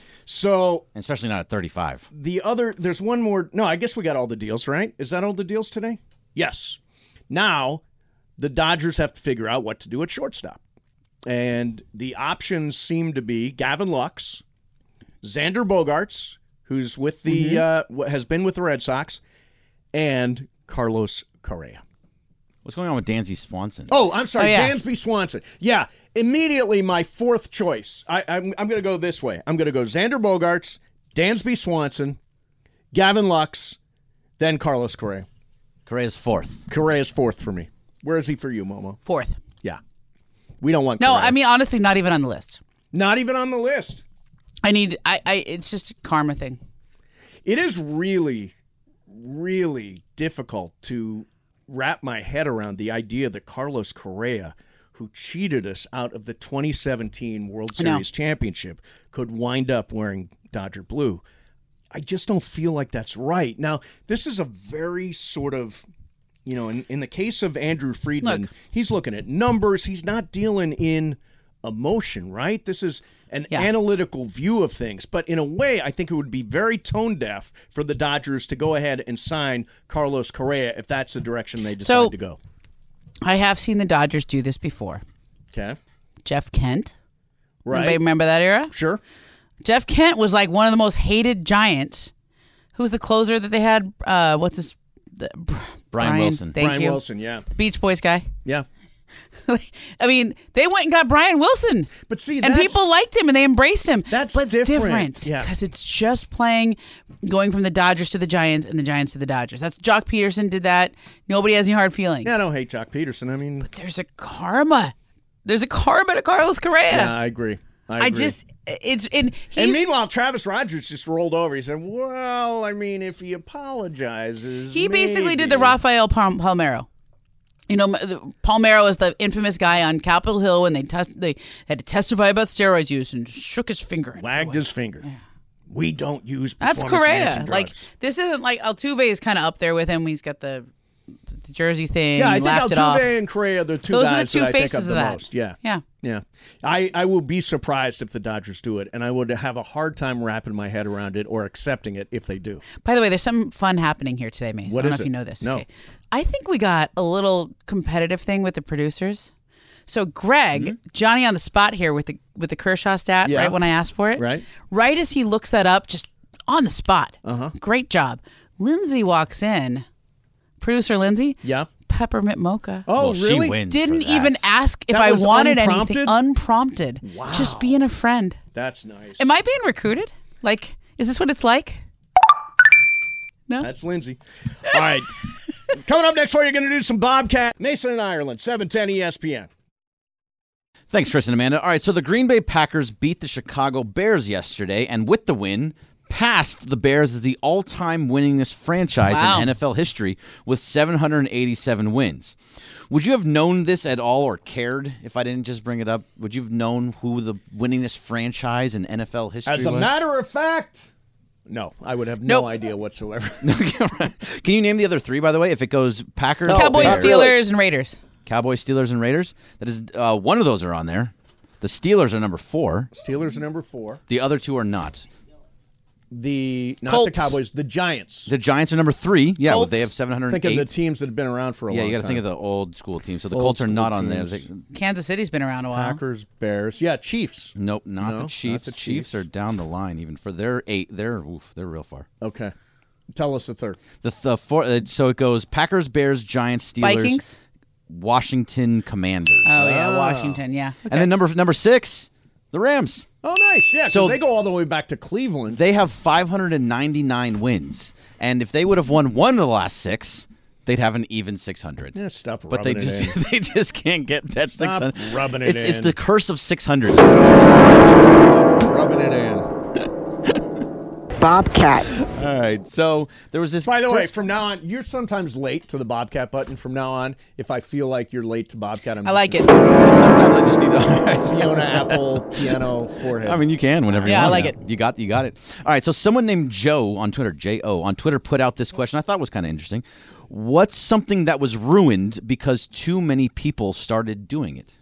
So, especially not at 35. There's one more. No, I guess we got all the deals, right? Is that all the deals today? Yes. Now, the Dodgers have to figure out what to do at shortstop. And the options seem to be Gavin Lux, Xander Bogaerts, who's with the has been with the Red Sox, and Carlos Correa. What's going on with Dansby Swanson? Oh, I'm sorry, Dansby Swanson. Yeah, immediately my fourth choice. I'm going to go this way. I'm going to go Xander Bogaerts, Dansby Swanson, Gavin Lux, then Carlos Correa. Correa's fourth. Correa's fourth for me. Where is he for you, Momo? Fourth. Yeah. We don't want No, Correa. I mean, honestly, not even on the list. Not even on the list. It's just a karma thing. It is really, really difficult to wrap my head around the idea that Carlos Correa, who cheated us out of the 2017 World Series championship, could wind up wearing Dodger blue. I just don't feel like that's right. Now, this is a very sort of, in the case of Andrew Friedman, he's looking at numbers. He's not dealing in emotion, right? This is an analytical view of things. But in a way, I think it would be very tone deaf for the Dodgers to go ahead and sign Carlos Correa if that's the direction they decide to go. I have seen the Dodgers do this before. Okay. Jeff Kent. Right. Anybody remember that era? Sure. Jeff Kent was like one of the most hated Giants. Who was the closer that they had? What's his? Brian Wilson. Thank Brian you. Wilson, yeah. The Beach Boys guy. Yeah. I mean, they went and got Brian Wilson. But see, and people liked him and they embraced him. That's different. Yeah. Because it's just going from the Dodgers to the Giants and the Giants to the Dodgers. That's Jock Peterson did that. Nobody has any hard feelings. Yeah, I don't hate Jock Peterson. I mean, but there's a karma. There's a karma to Carlos Correa. Yeah, I agree. And meanwhile, Travis Rogers just rolled over. He said, "Well, I mean, if he apologizes, he basically did the Rafael Palmeiro. Palmeiro is the infamous guy on Capitol Hill when they had to testify about steroids use and shook his finger. Wagged his finger. Yeah. We don't use That's Correa. Like, this isn't like Altuve is kind of up there with him. He's got the jersey thing. Yeah, I think Altuve and Correa are the two Those guys are the two that I think faces of the of that. most. Yeah. Yeah. Yeah. I will be surprised if the Dodgers do it, and I would have a hard time wrapping my head around it or accepting it if they do. By the way, there's something fun happening here today, Mace. I don't know if you know this. No. Okay. I think we got a little competitive thing with the producers. So Greg, Johnny on the spot here with the Kershaw stat, right when I asked for it. Right as he looks that up, just on the spot. Great job. Lindsay walks in. Producer Lindsay. Yeah. Peppermint mocha. Oh, really? She wins Didn't for that. even ask if That I was wanted unprompted? anything. Unprompted. Wow. Just being a friend. That's nice. Am I being recruited? Like, is this what it's like? No. That's Lindsay. All right. Coming up next for you, going to do some Bobcat. Mason in Ireland, 710 ESPN. Thanks, Chris and Amanda. All right, so the Green Bay Packers beat the Chicago Bears yesterday, and with the win, passed the Bears as the all-time winningest franchise in NFL history with 787 wins. Would you have known this at all or cared if I didn't just bring it up? Would you have known who the winningest franchise in NFL history was? As a matter of fact, no, I would have no idea whatsoever. Can you name the other three, by the way? If it goes Packers, Cowboys, Bears. Steelers, and Raiders. Cowboys, Steelers, and Raiders. That is, one of those are on there. The Steelers are number 4. Steelers are number 4. The other two are not. Not the Colts. Cowboys, the Giants. The Giants are number 3. Yeah, well, they have 708. Think of the teams that have been around for a long time. Yeah, you got to think of the old school teams. So the Colts are not on there. Kansas City's been around a while. Packers, Bears. Yeah, Chiefs. Nope, not the Not Chiefs. the The Chiefs are down the line even for their 8. They're real far. Okay. Tell us the third. The four. So it goes Packers, Bears, Giants, Steelers, Vikings, Washington Commanders. Oh yeah, Washington. Yeah. Okay. And then number 6, the Rams. Oh, nice. Yeah, So- so they go all the way back to Cleveland. They have 599 wins, and if they would have won one of the last 6, they'd have an even 600. Yeah, stop But they rubbing it just they just can't get that Stop 600. rubbing it It's in. the curse of 600. Rubbing it in. Bobcat. All right, so there was this. By the way, from now on, you're sometimes late to the Bobcat button. From now on, if I feel like you're late to Bobcat, I like it. Sometimes I just need to. Fiona Apple, piano, forehead. I mean, you can whenever you Yeah, I want. like it. You got it. All right, so someone named Joe on Twitter, J-O, on Twitter put out this question I thought was kind of interesting. What's something that was ruined because too many people started doing it?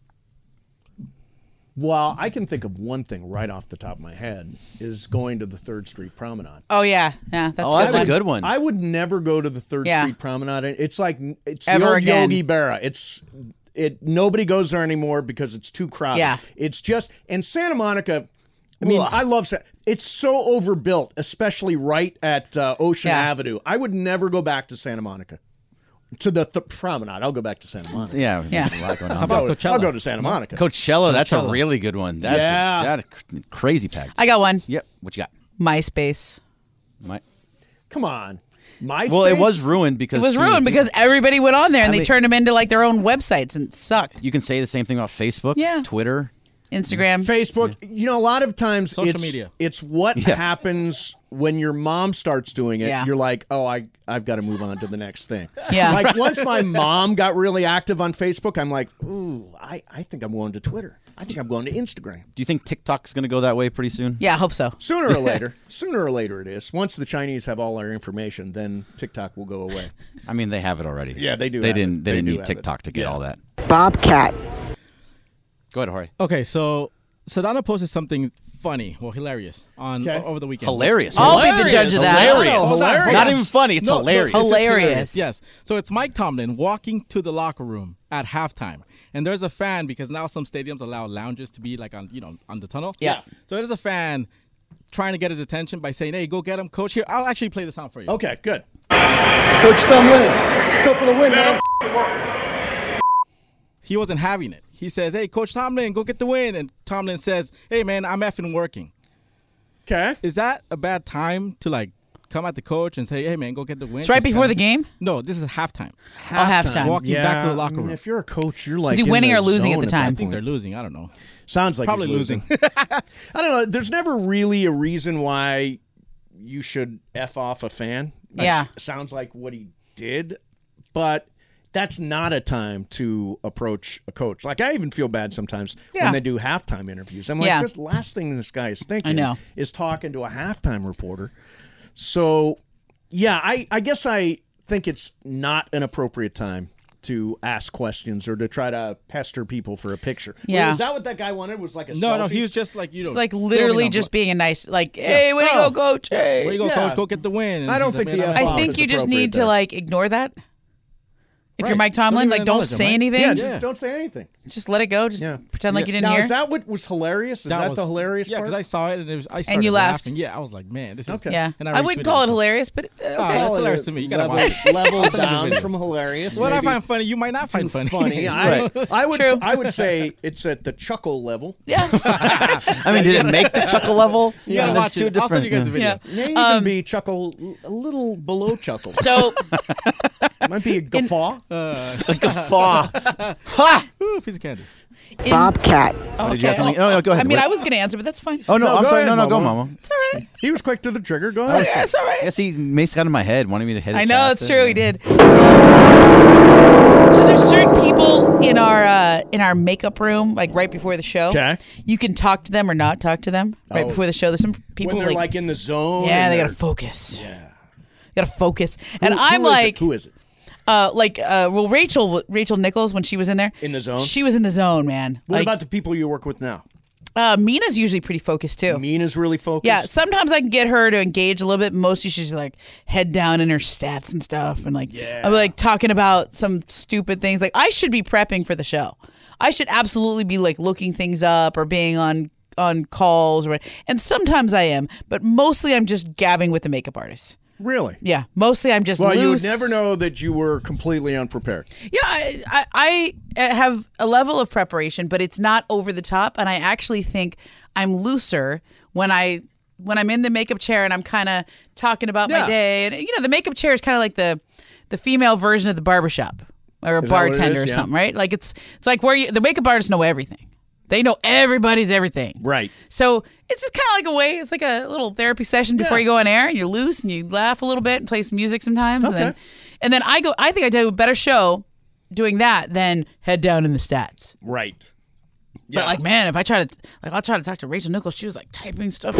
Well, I can think of one thing right off the top of my head is going to the 3rd Street Promenade. Oh yeah, that's a good one. I would never go to the 3rd Yeah. Street Promenade. It's like it's Ever the old again. Yogi Berra. Nobody goes there anymore because it's too crowded. Yeah. It's just and Santa Monica. I mean, I love it's so overbuilt, especially right at Ocean Yeah. Avenue. I would never go back to Santa Monica. To the Promenade. I'll go back to Santa Monica. Yeah. Yeah. There's a lot going on. How about Coachella? I'll go to Santa Monica. Coachella, that's a really good one. That's Yeah. crazy packed. I got one. Yep. What you got? MySpace. Come on. MySpace? Well, it was ruined because It was too many ruined because people- everybody went on there and I they mean- turned them into like their own websites and it sucked. you can say the same thing about Facebook, Yeah. Twitter. Instagram, Facebook. You know, a lot of times Social media. It's what happens when your mom starts doing it. Yeah. You're like, oh, I've got to move on to the next thing. Yeah. Like once my mom got really active on Facebook, I'm like, ooh, I think I'm going to Twitter. I think I'm going to Instagram. Do you think TikTok's going to go that way pretty soon? Yeah, I hope so. Sooner or later it is. Once the Chinese have all our information, then TikTok will go away. I mean, they have it already. Yeah, they do They have didn't. it. They They didn't do need have it. TikTok to get Yeah. all that. Bobcat. Go ahead, Jorge. Okay, so Sedano posted something funny, hilarious on over the weekend. Hilarious. I'll be the judge of that. Hilarious. Hold on, hold Not on. even funny. It's No, hilarious. this is Hilarious. Yes. So it's Mike Tomlin walking to the locker room at halftime, and there's a fan because now some stadiums allow lounges to be like on the tunnel. Yeah. So there's a fan trying to get his attention by saying, "Hey, go get him, coach." Here, I'll actually play the sound for you. Okay, good. Coach Tomlin, let's go for the win, man. He wasn't having it. He says, "Hey, Coach Tomlin, go get the win," and Tomlin says, "Hey, man, I'm effing working." Okay. Is that a bad time to like come at the coach and say, "Hey, man, go get the win"? It's right Just before kinda- the game? No, this is halftime. halftime. Walking back to the locker I mean, room. if you're a coach, you're like Is he in winning the or losing at zone the time? I that think they're point. losing. I don't know. Sounds like Probably he's losing. I don't know. There's never really a reason why you should F off a fan. Yeah. Sounds like what he did, but that's not a time to approach a coach. Like, I even feel bad sometimes Yeah. when they do halftime interviews. I'm like, Yeah. this last thing this guy is thinking I know. is talking to a halftime reporter. So, yeah, I guess I think it's not an appropriate time to ask questions or to try to pester people for a picture. Yeah. Is that what that guy wanted? Was like a No, selfie? he was just like It's like literally just being a nice, like, hey, way to go, coach. Hey. Way to go, Yeah. coach. Go get the win. And I don't he's like, think "Man, the I'm F I off think is you just appropriate need to there. like ignore that. If you're Right. Mike Tomlin, Don't like even don't acknowledge him, say right? anything. Yeah, don't say anything. Just let it go. Just pretend like you didn't now, hear. is that what was hilarious? Is that was- the hilarious Yeah, part? because I saw it and I started you laughed. laughing. Yeah, I was like, man, this is Okay. Yeah, And I wouldn't call it hilarious, but okay. that's hilarious to me. You gotta watch it. level I'll send you the down video. from hilarious. What I maybe find funny, you might not find funny. funny. Right. I would say it's at the chuckle level. Yeah. I mean, did it make the chuckle level? You gotta there's watch two it. I'll send you guys the different- video. Yeah. May even be chuckle a little below chuckle. So Might be a guffaw. A guffaw. Ha! Ooh, piece of candy. Bobcat. Oh, Did you have okay. something? No, go ahead. I mean, Wait. I was going to answer, but that's fine. Oh, no, I'm go sorry. ahead, No, go, Mama. Mama. It's all right. He was quick to the trigger. Go Oh, ahead. yeah, it's all right. Yeah, see, Mace got in my head, wanted me to hit it I know, that's faster. true. He did. So there's certain people in our makeup room, like right before the show. Okay. You can talk to them or not talk to them right Oh. before the show. There's some people When they're like in the zone. yeah, and they they're- gotta focus. Yeah. Gotta focus. And Who I'm is it? like, Who is it? well, Rachel Nichols, when she was in there. In the zone? She was in the zone, man. What Like, about the people you work with now? Mina's usually pretty focused too. Mina's really focused? Yeah, sometimes I can get her to engage a little bit. Mostly she's like head down in her stats and stuff, and like I'm like talking about some stupid things. Like I should be prepping for the show. I should absolutely be like looking things up or being on calls or what. And sometimes I am, but mostly I'm just gabbing with the makeup artist. Really? Yeah, mostly I'm just Well, loose. you would never know that you were completely unprepared. Yeah, I have a level of preparation, but it's not over the top, and I actually think I'm looser when I'm in the makeup chair and I'm kind of talking about my day. And you know, the makeup chair is kind of like the female version of the barbershop or a Is that what it bartender is? or Yeah. something, right? Like it's like where the makeup artists know everything. They know everybody's everything. Right. So it's just kind of like a way. It's like a little therapy session before you go on air, and you're loose and you laugh a little bit and play some music sometimes, Okay. and then I think I do a better show doing that than head down in the stats. Right. But like, man, if I'll try to talk to Rachel Nichols. She was like typing stuff.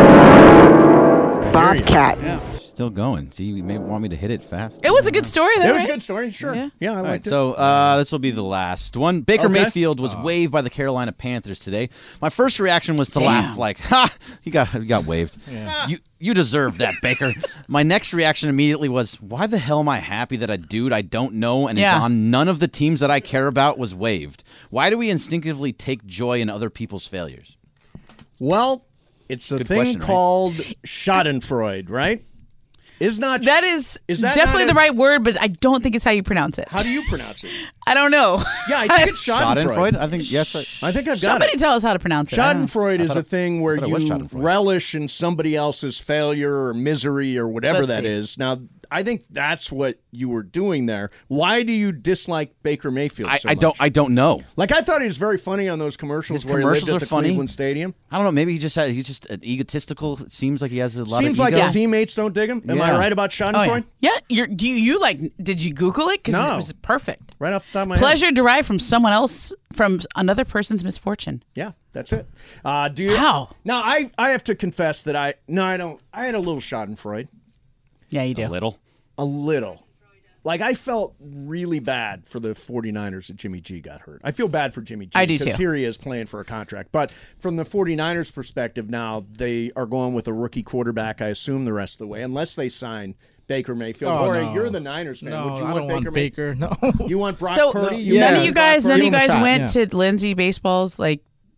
Bobcat. Yeah. Still going. See, you may want me to hit it fast. It was a good story, though. It was right? a good story, sure. Yeah. Yeah, I All right, liked it. so this will be the last one. Baker Okay. Mayfield was waived by the Carolina Panthers today. My first reaction was to laugh, like, "Ha! You got waived. You deserve that, Baker." My next reaction immediately was, "Why the hell am I happy that a dude I don't know and is on none of the teams that I care about was waived? Why do we instinctively take joy in other people's failures?" Well, it's a Good thing question, right? called Schadenfreude, right? That is that definitely not the right word, but I don't think it's how you pronounce it. How do you pronounce it? I don't know. Yeah, I think it's Schadenfreude. I think yes. I think I've got Somebody it. tell us how to pronounce it. I don't know. Schadenfreude is a thing where thought it was you Schadenfreude. relish in somebody else's failure or misery or whatever Let's that see. is. Now, I think that's what you were doing there. Why do you dislike Baker Mayfield so much? I don't know. Like, I thought he was very funny on those commercials His where commercials he lived are at the funny. Cleveland Stadium. I don't know. Maybe he's just an egotistical. It seems like he has a lot Seems of like ego. his teammates don't dig him. Am I Yeah. right about Oh, Schadenfreude? yeah. Did you Google it? Because No. it was perfect. Right off the top of my head. Pleasure derived from someone else, from another person's misfortune. Yeah, that's it. Do you? How? Now, I have to confess that I don't. I had a little Schadenfreude. Yeah, you do. A little. A little. Like, I felt really bad for the 49ers that Jimmy G got hurt. I feel bad for Jimmy G. I do, Because too. here he is playing for a contract. But from the 49ers' perspective now, they are going with a rookie quarterback, I assume, the rest of the way, unless they sign Baker Mayfield. Oh, Or no. you're the Niners fan. No, Would you I don't want Baker? Baker. No. You want Brock So Purdy? Yeah. none of you guys, Give him a shot, went yeah. to Lindsay Baseball's like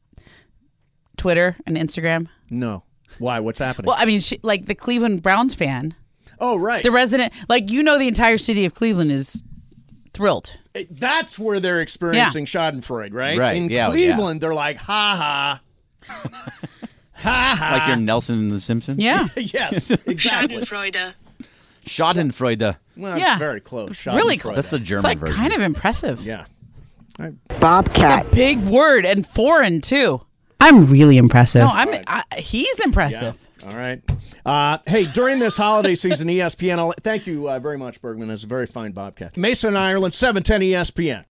Twitter and Instagram. No. Why? What's happening? Well, I mean, like the Cleveland Browns fan, oh, right. the resident, like the entire city of Cleveland is thrilled. That's where they're experiencing Schadenfreude, right? Right, In yeah, Cleveland, they're like, ha ha. Ha ha. Like you're Nelson in The Simpsons. Yeah, Yes, exactly. Schadenfreude. Well, Yeah. it's very close. really Schadenfreude. close. That's the German it's like version. kind of impressive. Yeah. Bobcat. Big word and foreign too. I'm really impressive. No, he's impressive. All right. Hey, during this holiday season, ESPN, thank you very much, Bergman. That's a very fine Bobcat. Mason, Ireland, 710 ESPN.